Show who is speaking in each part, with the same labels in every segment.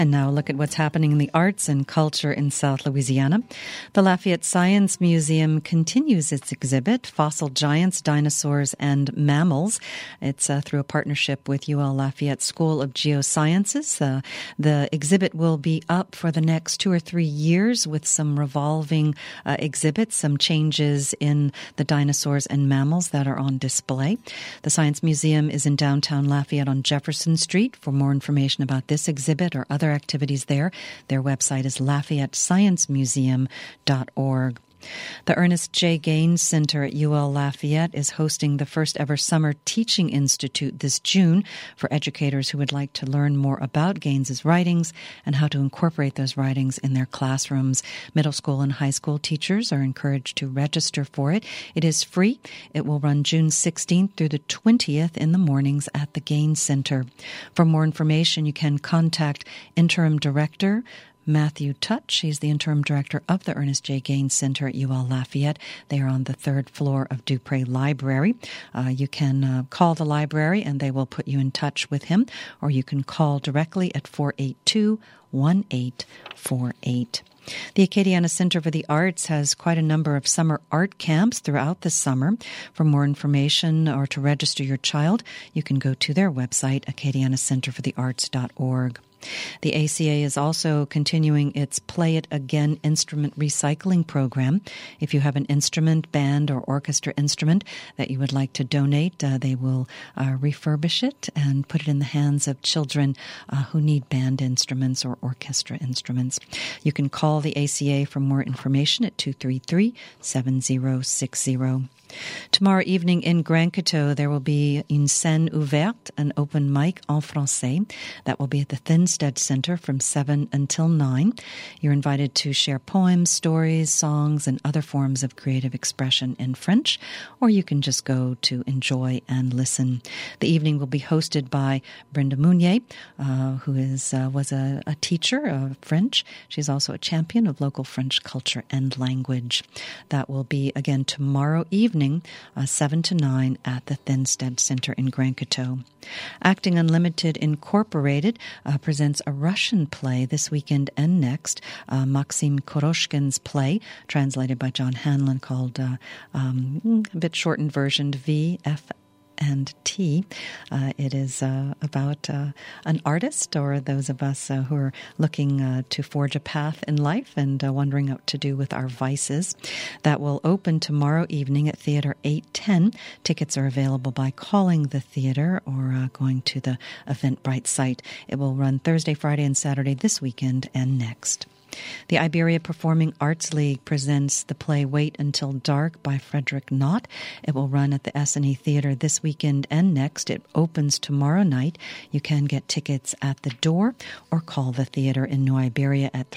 Speaker 1: And now look at what's happening in the arts and culture in South Louisiana. The Lafayette Science Museum continues its exhibit, Fossil Giants, Dinosaurs, and Mammals. It's through a partnership with UL Lafayette School of Geosciences. The exhibit will be up for the next 2 or 3 years with some revolving exhibits, some changes in the dinosaurs and mammals that are on display. The Science Museum is in downtown Lafayette on Jefferson Street. For more information about this exhibit or other activities there, their website is LafayetteScienceMuseum.org. The Ernest J. Gaines Center at UL Lafayette is hosting the first ever Summer Teaching Institute this June for educators who would like to learn more about Gaines's writings and how to incorporate those writings in their classrooms. Middle school and high school teachers are encouraged to register for it. It is free. It will run June 16th through the 20th in the mornings at the Gaines Center. For more information, you can contact Interim Director Matthew Touch. He's the interim director of the Ernest J. Gaines Center at UL Lafayette. They are on the 3rd floor of Dupré Library. You can call the library and they will put you in touch with him, or you can call directly at 482-1848. The Acadiana Center for the Arts has quite a number of summer art camps throughout the summer. For more information or to register your child, you can go to their website, acadianacenterforthearts.org. The ACA is also continuing its Play It Again instrument recycling program. If you have an instrument, band, or orchestra instrument that you would like to donate, they will refurbish it and put it in the hands of children who need band instruments or orchestra instruments. You can call the ACA for more information at 233-7060. Tomorrow evening in Grand Coteau, there will be Une Scène Ouverte, an open mic en français. That will be at the Thinstead Center from 7 until 9. You're invited to share poems, stories, songs, and other forms of creative expression in French, or you can just go to enjoy and listen. The evening will be hosted by Brenda Mounier, who was a teacher of French. She's also a champion of local French culture and language. That will be, again, tomorrow evening, 7 to 9 at the Thinstead Center in Grand Coteau. Acting Unlimited Incorporated presents a Russian play this weekend and next, Maxim Koroshkin's play, translated by John Hanlon, called a bit shortened version, VF and T. It is about an artist, or those of us who are looking to forge a path in life and wondering what to do with our vices. That will open tomorrow evening at Theater 810. Tickets are available by calling the theater or going to the Eventbrite site. It will run Thursday, Friday, and Saturday this weekend and next. The Iberia Performing Arts League presents the play Wait Until Dark by Frederick Knott. It will run at the S&E Theater this weekend and next. It opens tomorrow night. You can get tickets at the door or call the theater in New Iberia at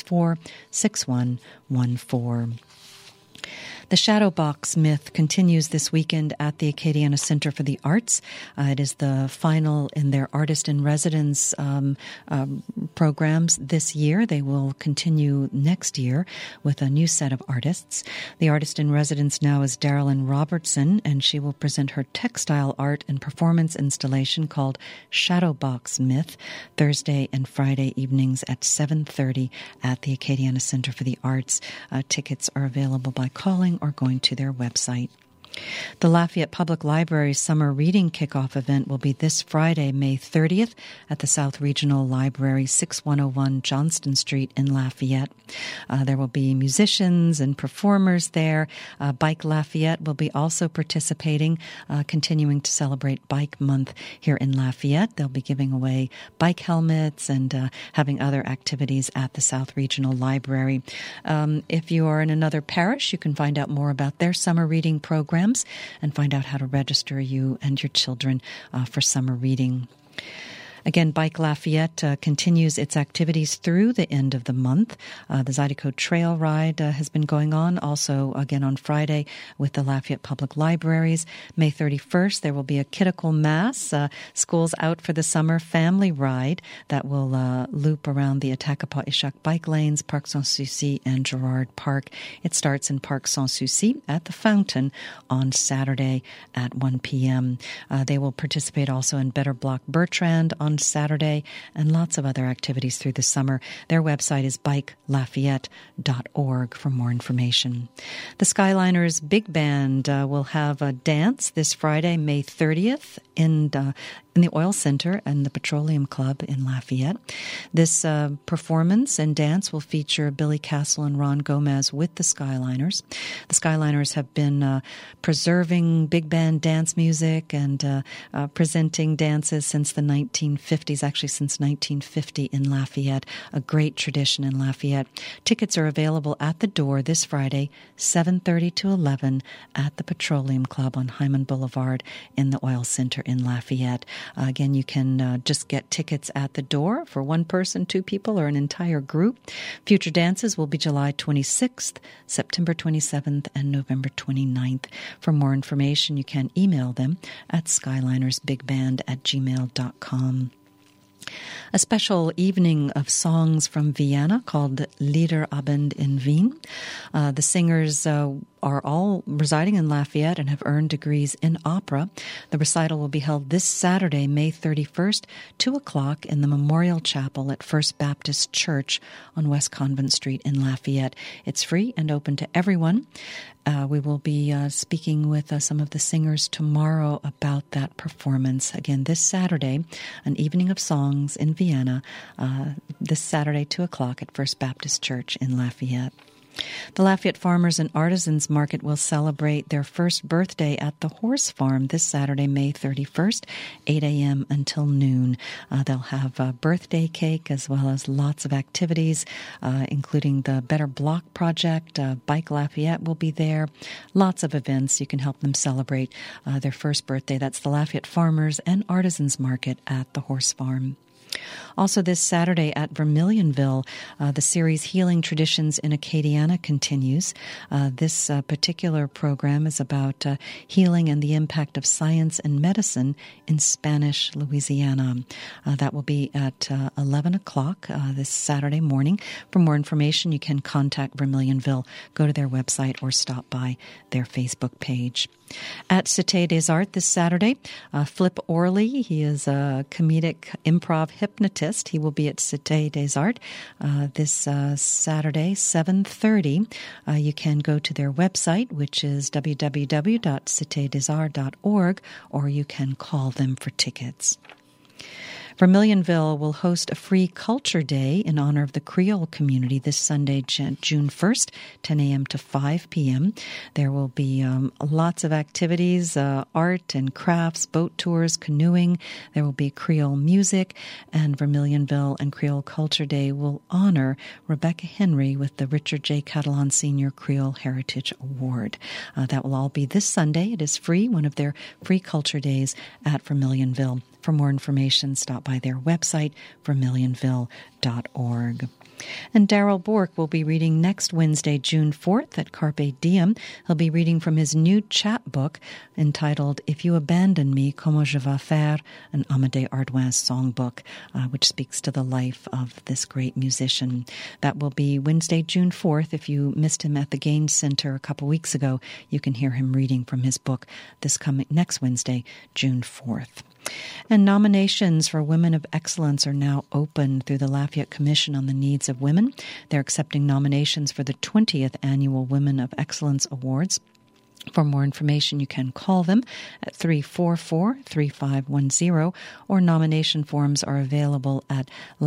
Speaker 1: 364-6114. The Shadowbox Myth continues this weekend at the Acadiana Center for the Arts. It is the final in their Artist-in-Residence programs this year. They will continue next year with a new set of artists. The Artist-in-Residence now is Darylyn Robertson, and she will present her textile art and performance installation called Shadowbox Myth, Thursday and Friday evenings at 7:30 at the Acadiana Center for the Arts. Tickets are available by calling or going to their website. The Lafayette Public Library's Summer Reading Kickoff event will be this Friday, May 30th, at the South Regional Library, 6101 Johnston Street in Lafayette. There will be musicians and performers there. Bike Lafayette will be also participating, continuing to celebrate Bike Month here in Lafayette. They'll be giving away bike helmets and having other activities at the South Regional Library. If you are in another parish, you can find out more about their summer reading program and find out how to register you and your children for summer reading. Again, Bike Lafayette continues its activities through the end of the month. The Zydeco Trail Ride has been going on, also again on Friday with the Lafayette Public Libraries. May 31st, there will be a Kiddical Mass, Schools Out for the Summer Family Ride that will loop around the Attakapaw-Ishak bike lanes, Parc Sans-Souci, and Girard Park. It starts in Parc Sans-Souci at the Fountain on Saturday at 1 p.m. They will participate also in Better Block Bertrand on on Saturday, and lots of other activities through the summer. Their website is bikelafayette.org for more information. The Skyliners Big Band will have a dance this Friday, May 30th, in the Oil Center and the Petroleum Club in Lafayette. This performance and dance will feature Billy Castle and Ron Gomez with the Skyliners. The Skyliners have been preserving big band dance music and presenting dances since the 1950s, actually since 1950 in Lafayette, a great tradition in Lafayette. Tickets are available at the door this Friday, 7:30 to 11 at the Petroleum Club on Hyman Boulevard in the Oil Center in Lafayette. Again, you can just get tickets at the door for one person, two people, or an entire group. Future dances will be July 26th, September 27th, and November 29th. For more information, you can email them at skylinersbigband@gmail.com. A special evening of songs from Vienna called Liederabend in Wien. The singers are all residing in Lafayette and have earned degrees in opera. The recital will be held this Saturday, May 31st, 2 o'clock in the Memorial Chapel at First Baptist Church on West Convent Street in Lafayette. It's free and open to everyone. We will be speaking with some of the singers tomorrow about that performance. Again, this Saturday, an evening of songs in Vienna, this Saturday, 2 o'clock at First Baptist Church in Lafayette. The Lafayette Farmers and Artisans Market will celebrate their first birthday at the Horse Farm this Saturday, May 31st, 8 a.m. until noon. They'll have a birthday cake as well as lots of activities, including the Better Block Project. Bike Lafayette will be there. Lots of events. You can help them celebrate their first birthday. That's the Lafayette Farmers and Artisans Market at the Horse Farm. Also this Saturday at Vermilionville, the series Healing Traditions in Acadiana continues. This particular program is about healing and the impact of science and medicine in Spanish Louisiana. That will be at 11 o'clock this Saturday morning. For more information, you can contact Vermilionville, go to their website, or stop by their Facebook page. At Cité des Arts this Saturday, Flip Orley, he is a comedic improv hypnotist. He will be at Cité des Arts this Saturday, 7:30. You can go to their website, which is www.citedesarts.org, or you can call them for tickets. Vermilionville will host a free culture day in honor of the Creole community this Sunday, June 1st, 10 a.m. to 5 p.m. There will be lots of activities, art and crafts, boat tours, canoeing. There will be Creole music, and Vermilionville and Creole Culture Day will honor Rebecca Henry with the Richard J. Catalan Senior Creole Heritage Award. That will all be this Sunday. It is free, one of their free culture days at Vermilionville. For more information, stop by their website, vermilionville.org. And Daryl Bork will be reading next Wednesday, June 4th at Carpe Diem. He'll be reading from his new chapbook entitled If You Abandon Me, Comment Je Vais Faire, an Amédée Ardoin songbook, which speaks to the life of this great musician. That will be Wednesday, June 4th. If you missed him at the Gaines Center a couple weeks ago, you can hear him reading from his book next Wednesday, June 4th. And nominations for Women of Excellence are now open through the Lafayette Commission on the Needs of Women. They're accepting nominations for the 20th Annual Women of Excellence Awards. For more information, you can call them at 344-3510, or nomination forms are available at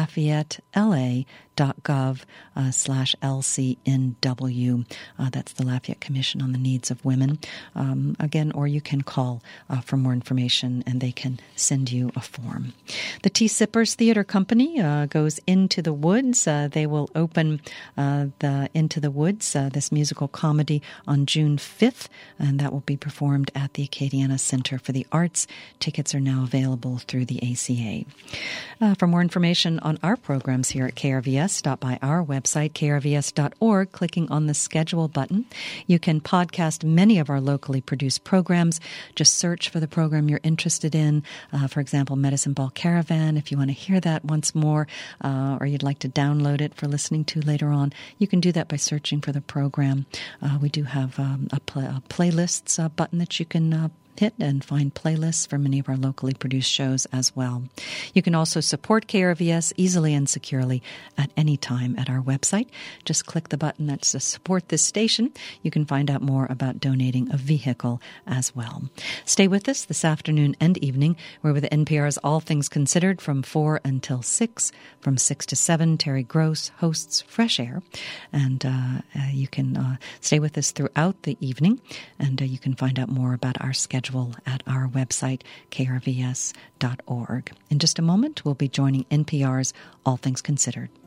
Speaker 1: LafayetteLA.gov/LCNW. That's the Lafayette Commission on the Needs of Women. Again, or you can call for more information, and they can send you a form. The Tea Sippers Theater Company goes Into the Woods. They will open the Into the Woods, this musical comedy, on June 5th. And that will be performed at the Acadiana Center for the Arts. Tickets are now available through the ACA. For more information on our programs here at KRVS, stop by our website, krvs.org, clicking on the schedule button. You can podcast many of our locally produced programs. Just search for the program you're interested in. For example, Medicine Ball Caravan, if you want to hear that once more, or you'd like to download it for listening to later on, you can do that by searching for the program. We do have a playlists button that you can hit and find playlists for many of our locally produced shows as well. You can also support KRVS easily and securely at any time at our website. Just click the button that says support this station. You can find out more about donating a vehicle as well. Stay with us this afternoon and evening. We're with NPR's All Things Considered from 4 until 6. From 6 to 7, Terry Gross hosts Fresh Air. And you can stay with us throughout the evening. And you can find out more about our schedule at our website, krvs.org. In just a moment, we'll be joining NPR's All Things Considered.